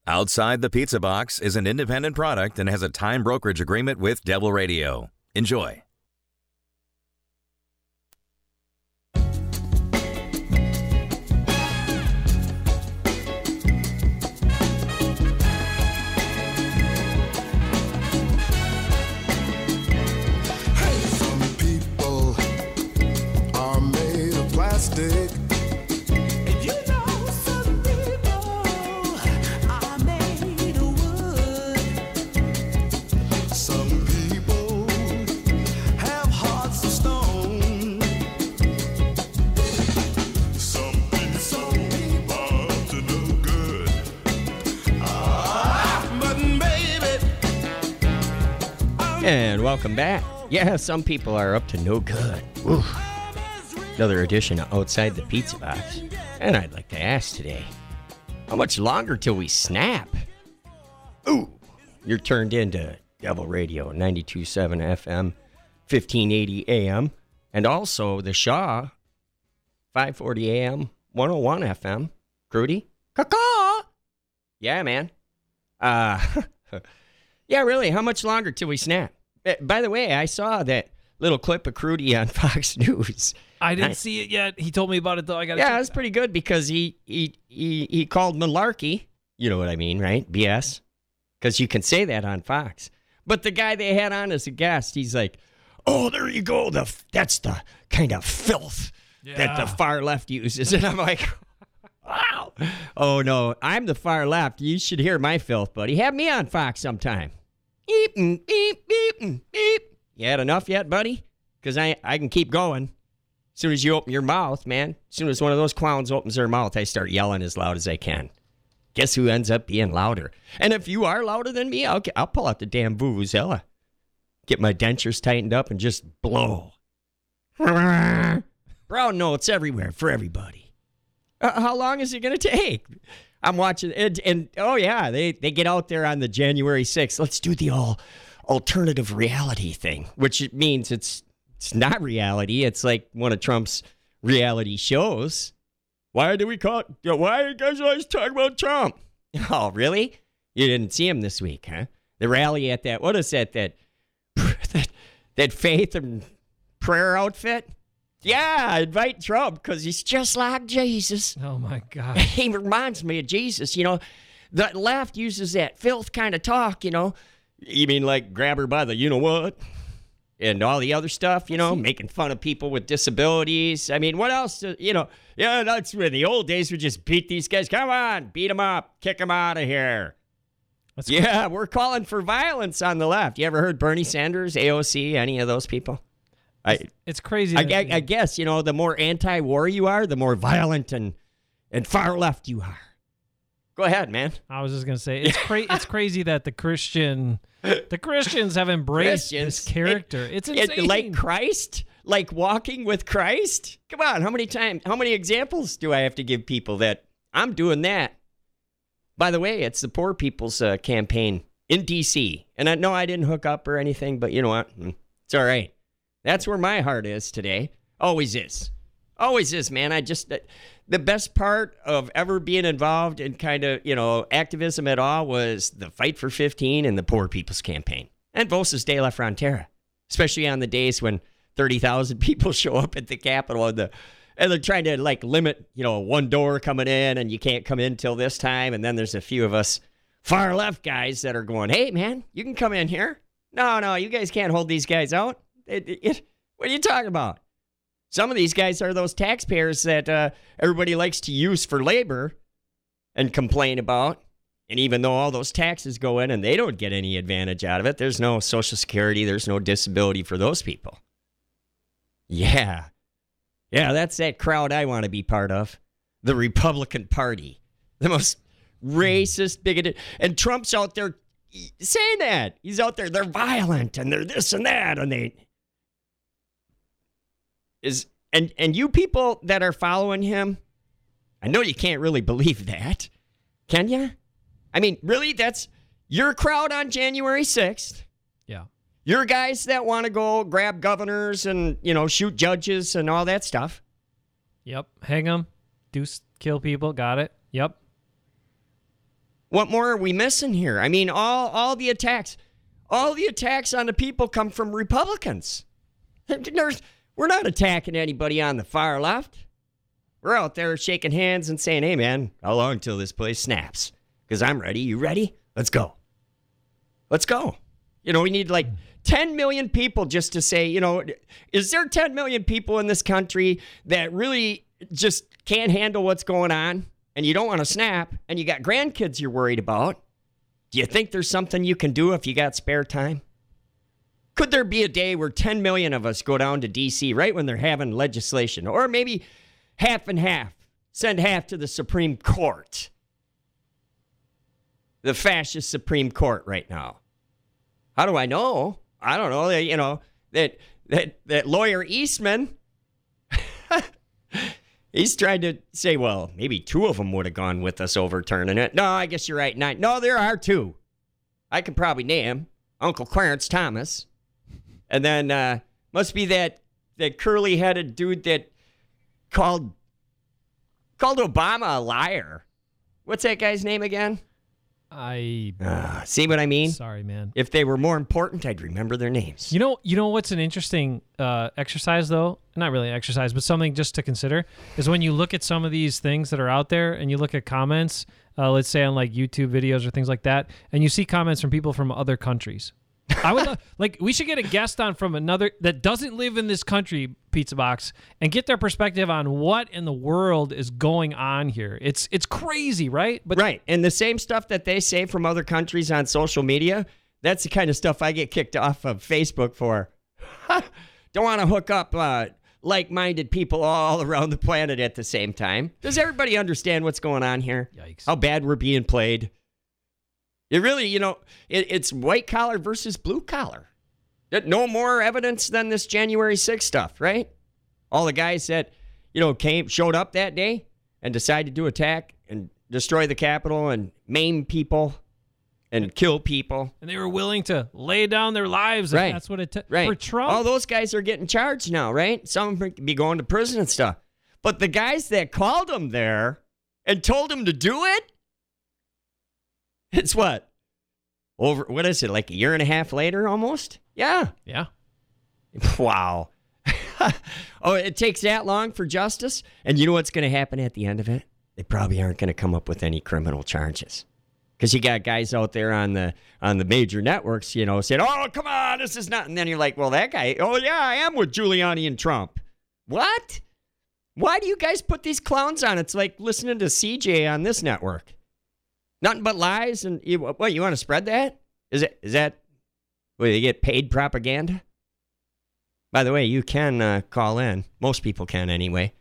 Outside the Pizza Box is an independent product and has a time brokerage agreement with Devil Radio. Enjoy. Some people are made of plastic. And welcome back. Yeah, some people are up to no good. Oof. Another edition of Outside the Pizza Box. And I'd like to ask today, how much longer till we snap? Ooh, you're turned into Devil Radio, 92.7 FM, 1580 AM, and also the Shaw, 540 AM, 101 FM. Crudy? Caw-caw! Yeah, man. Yeah, really, how much longer till we snap? By the way, I saw that little clip of Crudy on Fox News. I didn't see it yet. He told me about it, though. I got to check it was pretty good because he called malarkey. You know what I mean, right? BS. Because you can say that on Fox. But the guy they had on as a guest, he's like, oh, there you go. That's the kind of filth that the far left uses. And I'm like, wow. Oh, no, I'm the far left. You should hear my filth, buddy. Have me on Fox sometime. Beep, beep, beep, beep. You had enough yet, buddy? Because I can keep going. As soon as you open your mouth, man, as soon as one of those clowns opens their mouth, I start yelling as loud as I can. Guess who ends up being louder? And if you are louder than me, I'll pull out the damn vuvuzela, get my dentures tightened up, and just blow. Brown notes everywhere for everybody. How long is it going to take? I'm watching it, and oh yeah, they get out there on the January 6th. Let's do the alternative reality thing, which means it's not reality. It's like one of Trump's reality shows. Why are you guys always talking about Trump? Oh, really? You didn't see him this week, huh? The rally at that, what is that faith and prayer outfit? Yeah, invite Trump because he's just like Jesus. Oh, my God. He reminds me of Jesus. You know, the left uses that filth kind of talk, you know. You mean like grab her by the you-know-what? And all the other stuff, you know, making fun of people with disabilities. I mean, what else? Yeah, that's when the old days would just beat these guys. Come on, beat them up, kick them out of here. Yeah, we're calling for violence on the left. You ever heard Bernie Sanders, AOC, any of those people? It's crazy. I guess, you know, the more anti-war you are, the more violent and far left you are. Go ahead, man. I was just going to say, it's crazy that the Christians have embraced this character. It's insane. Like Christ? Like walking with Christ? Come on, how many examples do I have to give people that I'm doing that? By the way, it's the Poor People's Campaign in D.C. And I know I didn't hook up or anything, but you know what? It's all right. That's where my heart is today. Always is. Always is, man. The best part of ever being involved in kind of, you know, activism at all was the Fight for 15 and the Poor People's Campaign. And Voces de la Frontera. Especially on the days when 30,000 people show up at the Capitol and they're trying to, like, limit, you know, one door coming in and you can't come in till this time. And then there's a few of us far left guys that are going, hey, man, you can come in here. No, you guys can't hold these guys out. What are you talking about? Some of these guys are those taxpayers that everybody likes to use for labor and complain about. And even though all those taxes go in and they don't get any advantage out of it, there's no Social Security, there's no disability for those people. Yeah, that's that crowd I want to be part of. The Republican Party. The most racist, bigoted. And Trump's out there saying that. He's out there, they're violent and they're this and that. And And you people that are following him, I know you can't really believe that. Can you? I mean, really, that's your crowd on January 6th. Yeah. Your guys that want to go grab governors and, you know, shoot judges and all that stuff. Yep. Hang them. Kill people. Got it. Yep. What more are we missing here? I mean, all the attacks on the people come from Republicans. We're not attacking anybody on the far left. We're out there shaking hands and saying, hey, man, how long till this place snaps? Because I'm ready. You ready? Let's go. Let's go. You know, we need like 10 million people just to say, you know, is there 10 million people in this country that really just can't handle what's going on and you don't want to snap and you got grandkids you're worried about? Do you think there's something you can do if you got spare time? Could there be a day where 10 million of us go down to D.C. right when they're having legislation? Or maybe half and half, send half to the Supreme Court. The fascist Supreme Court right now. How do I know? I don't know. You know, that lawyer Eastman, he's tried to say, well, maybe 2 of them would have gone with us overturning it. No, I guess you're right. 9. No, there are 2. I can probably name Uncle Clarence Thomas. And then must be that curly-headed dude that called Obama a liar. What's that guy's name again? See what I mean? Sorry, man. If they were more important, I'd remember their names. You know what's an interesting exercise, though? Not really an exercise, but something just to consider is when you look at some of these things that are out there and you look at comments, let's say on like YouTube videos or things like that, and you see comments from people from other countries. I would we should get a guest on from another that doesn't live in this country, Pizza Box, and get their perspective on what in the world is going on here. It's crazy, right? But right, and the same stuff that they say from other countries on social media, that's the kind of stuff I get kicked off of Facebook for. Don't want to hook up like-minded people all around the planet at the same time. Does everybody understand what's going on here? Yikes. How bad we're being played? It really, you know, it's white collar versus blue collar. No more evidence than this January 6th stuff, right? All the guys that, you know, showed up that day and decided to attack and destroy the Capitol and maim people and kill people. And they were willing to lay down their lives. Right. If that's what it took. Right. For Trump. All those guys are getting charged now, right? Some of them could be going to prison and stuff. But the guys that called them there and told them to do it, it's what? What is it, like a year and a half later almost? Yeah. Yeah. Wow. Oh, it takes that long for justice? And you know what's going to happen at the end of it? They probably aren't going to come up with any criminal charges. Because you got guys out there on the major networks, you know, saying, oh, come on, this is not. And then you're like, well, that guy, oh, yeah, I am with Giuliani and Trump. What? Why do you guys put these clowns on? It's like listening to CJ on this network. Nothing but lies, and you want to spread that? Is that where they get paid propaganda? By the way, you can call in. Most people can anyway.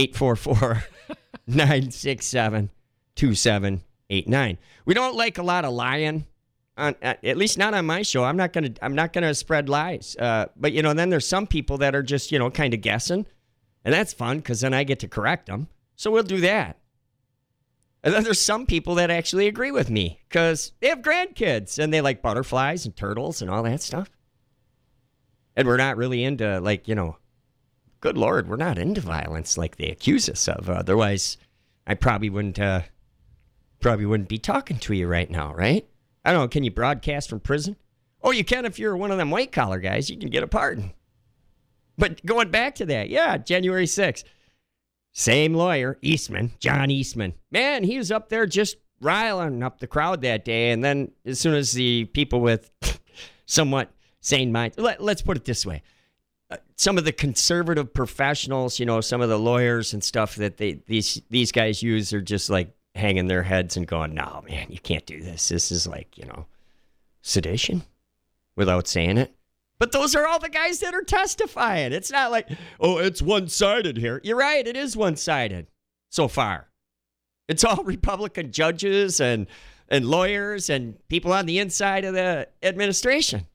844-967-2789. We don't like a lot of lying, at least not on my show. I'm not gonna spread lies. But you know, then there's some people that are just, you know, kind of guessing, and that's fun because then I get to correct them. So we'll do that. And then there's some people that actually agree with me because they have grandkids and they like butterflies and turtles and all that stuff. And we're not really into, like, you know, good Lord, we're not into violence like they accuse us of. Otherwise, I probably wouldn't be talking to you right now, right? I don't know. Can you broadcast from prison? Oh, you can if you're one of them white collar guys. You can get a pardon. But going back to that, yeah, January 6th. Same lawyer, Eastman, John Eastman. Man, he was up there just riling up the crowd that day. And then as soon as the people with somewhat sane minds, let's put it this way. Some of the conservative professionals, you know, some of the lawyers and stuff that these guys use are just like hanging their heads and going, no, man, you can't do this. This is like, you know, sedition without saying it. But those are all the guys that are testifying. It's not like, oh, it's one-sided here. You're right, it is one-sided so far. It's all Republican judges and lawyers and people on the inside of the administration.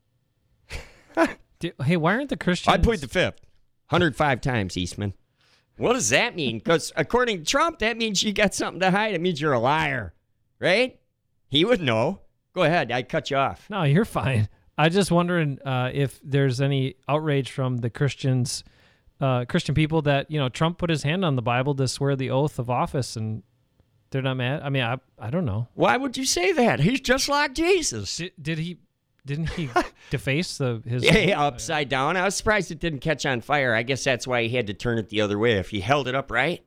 Hey, why aren't the Christians... I plead the fifth. 105 times, Eastman. What does that mean? Because according to Trump, that means you got something to hide. It means you're a liar, right? He would know. Go ahead, I cut you off. No, you're fine. I just wondering if there's any outrage from the Christian people that, you know, Trump put his hand on the Bible to swear the oath of office, and They're not mad? I mean, I don't know. Why would you say that? He's just like Jesus. Didn't he deface his... Yeah, upside down. I was surprised it didn't catch on fire. I guess that's why he had to turn it the other way. If he held it up right,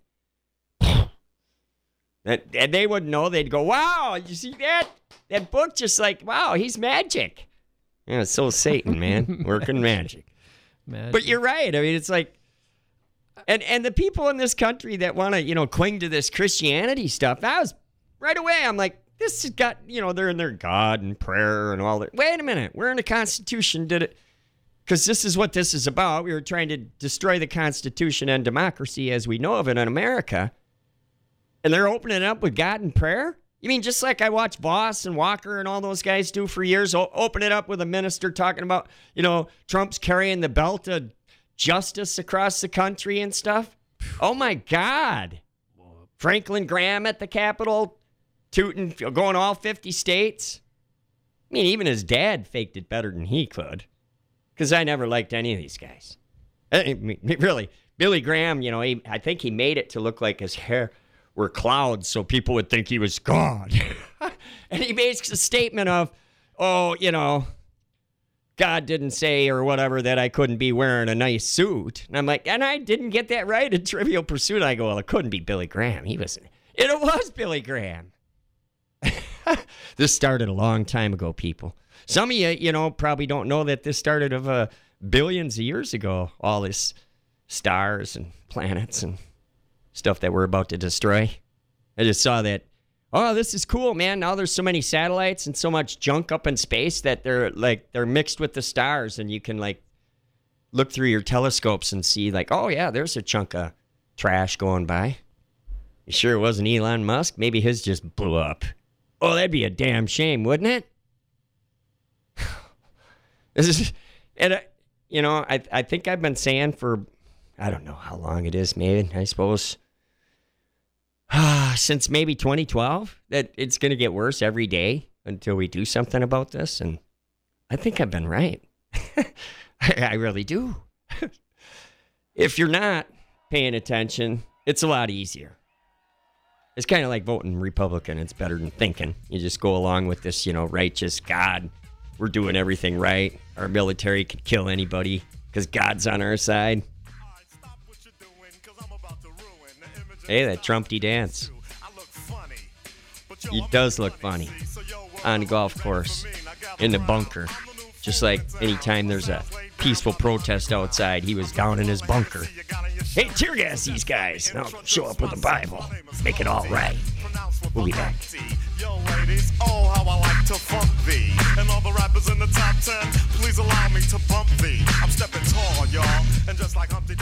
and they wouldn't know. They'd go, wow, you see that? That book just like, wow, he's magic. Yeah, so Satan, man, working magic. But you're right. I mean, it's like, and the people in this country that want to, cling to this Christianity stuff, right away, I'm like, this has got, they're in their God and prayer and all that. Wait a minute. We're in the Constitution. Did it? Because this is what this is about. We were trying to destroy the Constitution and democracy as we know of it in America. And they're opening it up with God and prayer? You mean just like I watched Voss and Walker and all those guys do for years, open it up with a minister talking about, Trump's carrying the belt of justice across the country and stuff? Oh, my God. Franklin Graham at the Capitol, tooting, going all 50 states. I mean, even his dad faked it better than he could. Because I never liked any of these guys. I mean, really, Billy Graham, I think he made it to look like his hair were clouds so people would think he was God. And he makes a statement of, God didn't say or whatever that I couldn't be wearing a nice suit. And I'm like, and I didn't get that right in Trivial Pursuit. I go, well, it couldn't be Billy Graham. It was Billy Graham. This started a long time ago, people. Some of you, probably don't know that this started of billions of years ago. All this stars and planets and stuff that we're about to destroy. I just saw that. Oh, this is cool, man. Now there's so many satellites and so much junk up in space that they're mixed with the stars, and you can look through your telescopes and see oh yeah, there's a chunk of trash going by. You sure it wasn't Elon Musk? Maybe his just blew up. Oh, that'd be a damn shame, wouldn't it? I think I've been saying for, I don't know how long it is, maybe, I suppose, since maybe 2012, that it's going to get worse every day until we do something about this. And I think I've been right. I really do. If you're not paying attention, it's a lot easier. It's kind of like voting Republican. It's better than thinking. You just go along with this, righteous God. We're doing everything right. Our military could kill anybody because God's on our side. Hey, that Trumpy dance. He does look funny on the golf course, in the bunker. Just like anytime there's a peaceful protest outside, he was down in his bunker. Hey, tear gas these guys. I'll show up with a Bible. Make it all right. We'll be back. Yo, ladies, oh, how I like to funk thee. And all the rappers in the top 10, please allow me to bump thee. I'm stepping tall, y'all. And just like Humpty